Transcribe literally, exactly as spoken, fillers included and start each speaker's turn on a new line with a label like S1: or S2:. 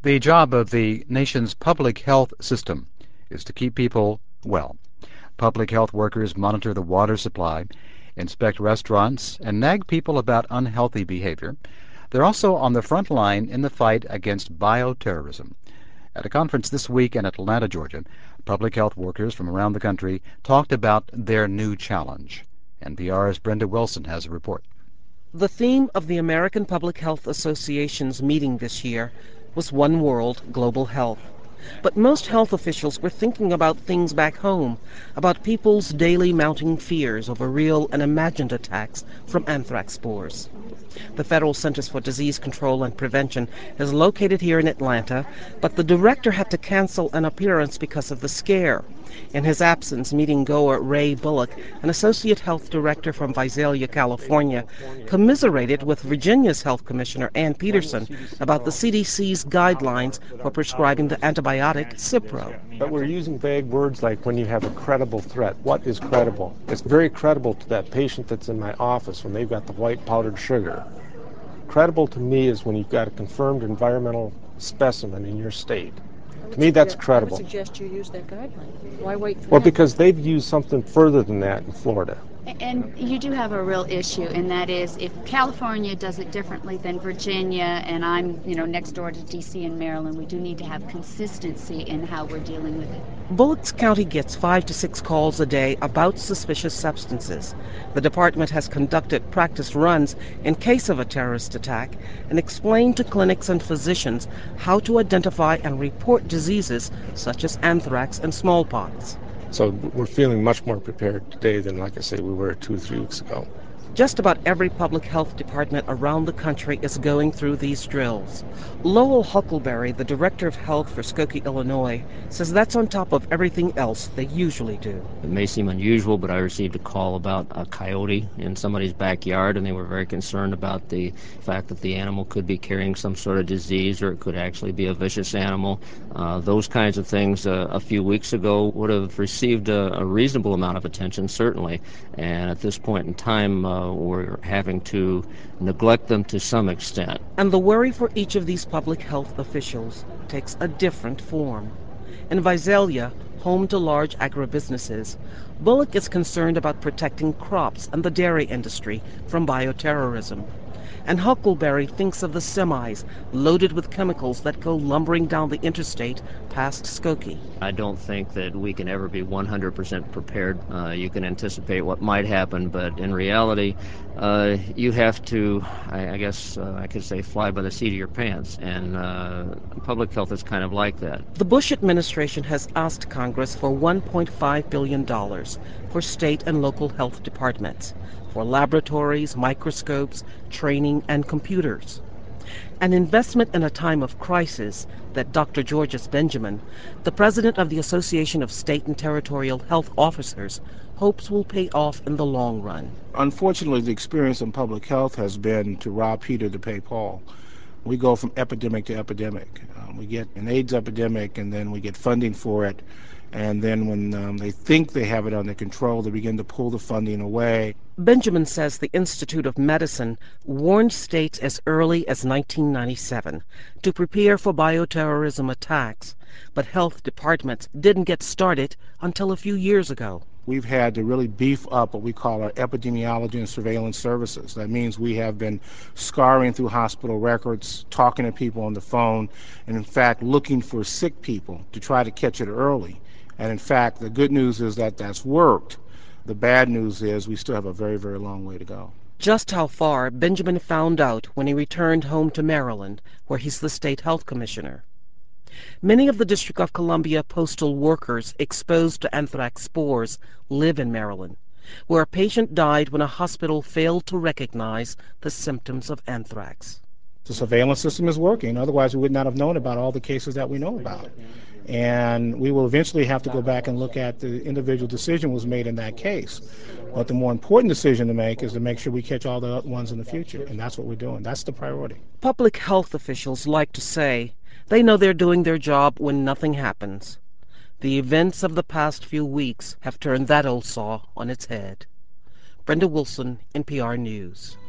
S1: The job of the nation's public health system is to keep people well. Public health workers monitor the water supply, inspect restaurants, and nag people about unhealthy behavior. They're also on the front line in the fight against bioterrorism. At a conference this week in Atlanta, Georgia, public health workers from around the country talked about their new challenge. N P R's Brenda Wilson has a report.
S2: The theme of the American Public Health Association's meeting this year was One World, Global Health. But most health officials were thinking about things back home, about people's daily mounting fears over real and imagined attacks from anthrax spores. The Federal Centers for Disease Control and Prevention is located here in Atlanta, but the director had to cancel an appearance because of the scare. In his absence, meeting goer Ray Bullock, an associate health director from Visalia, California, commiserated with Virginia's health commissioner, Ann Peterson, about the C D C's guidelines for prescribing the antibiotic Cipro.
S3: But we're using vague words like when you have a credible threat. What is credible? It's very credible to that patient that's in my office when they've got the white powdered sugar. Credible to me is when you've got a confirmed environmental specimen in your state. To me, that's credible.
S4: I would suggest you use that guideline. Why wait for
S3: Well,
S4: that?
S3: because they've used something further than that in Florida.
S5: And you do have a real issue, and that is if California does it differently than Virginia, and I'm, you know, next door to D C and Maryland, we do need to have consistency in how we're dealing with it.
S2: Bullocks County gets five to six calls a day about suspicious substances. The department has conducted practice runs in case of a terrorist attack and explained to clinics and physicians how to identify and report diseases such as anthrax and smallpox.
S3: So we're feeling much more prepared today than, like I say, we were two or three weeks ago.
S2: Just about every public health department around the country is going through these drills. Lowell Huckleberry, the director of health for Skokie, Illinois, says that's on top of everything else they usually do.
S6: It may seem unusual, but I received a call about a coyote in somebody's backyard, and they were very concerned about the fact that the animal could be carrying some sort of disease, or it could actually be a vicious animal. Uh, those kinds of things uh, a few weeks ago would have received a, a reasonable amount of attention, certainly. And at this point in time, uh, we're having to neglect them to some extent.
S2: And the worry for each of these public health officials takes a different form. In Visalia, home to large agribusinesses, Bullock is concerned about protecting crops and the dairy industry from bioterrorism. And Huckleberry thinks of the semis loaded with chemicals that go lumbering down the interstate past Skokie.
S6: I don't think that we can ever be one hundred percent prepared. Uh, you can anticipate what might happen, but in reality, uh, you have to, I, I guess uh, I could say, fly by the seat of your pants, and uh, public health is kind of like that.
S2: The Bush administration has asked Congress for one point five billion dollars for state and local health departments, for laboratories, microscopes, training, and computers. An investment in a time of crisis that Doctor Georges Benjamin, the president of the Association of State and Territorial Health Officers, hopes will pay off in the long run.
S7: Unfortunately, the experience in public health has been to rob Peter to pay Paul. We go from epidemic to epidemic. Um, we get an AIDS epidemic, and then we get funding for it. And then when um, they think they have it under control, they begin to pull the funding away.
S2: Benjamin says the Institute of Medicine warned states as early as nineteen ninety-seven to prepare for bioterrorism attacks, but health departments didn't get started until a few years ago.
S7: We've had to really beef up what we call our epidemiology and surveillance services. That means we have been scouring through hospital records, talking to people on the phone, and in fact looking for sick people to try to catch it early. And in fact, the good news is that that's worked. The bad news is we still have a very, very long way to go.
S2: Just how far, Benjamin found out when he returned home to Maryland, where he's the state health commissioner. Many of the District of Columbia postal workers exposed to anthrax spores live in Maryland, where a patient died when a hospital failed to recognize the symptoms of anthrax.
S7: The surveillance system is working, otherwise we would not have known about all the cases that we know about. And we will eventually have to go back and look at the individual decision was made in that case. But the more important decision to make is to make sure we catch all the other ones in the future, and that's what we're doing. That's the priority.
S2: Public health officials like to say they know they're doing their job when nothing happens. The events of the past few weeks have turned that old saw on its head. Brenda Wilson, N P R News.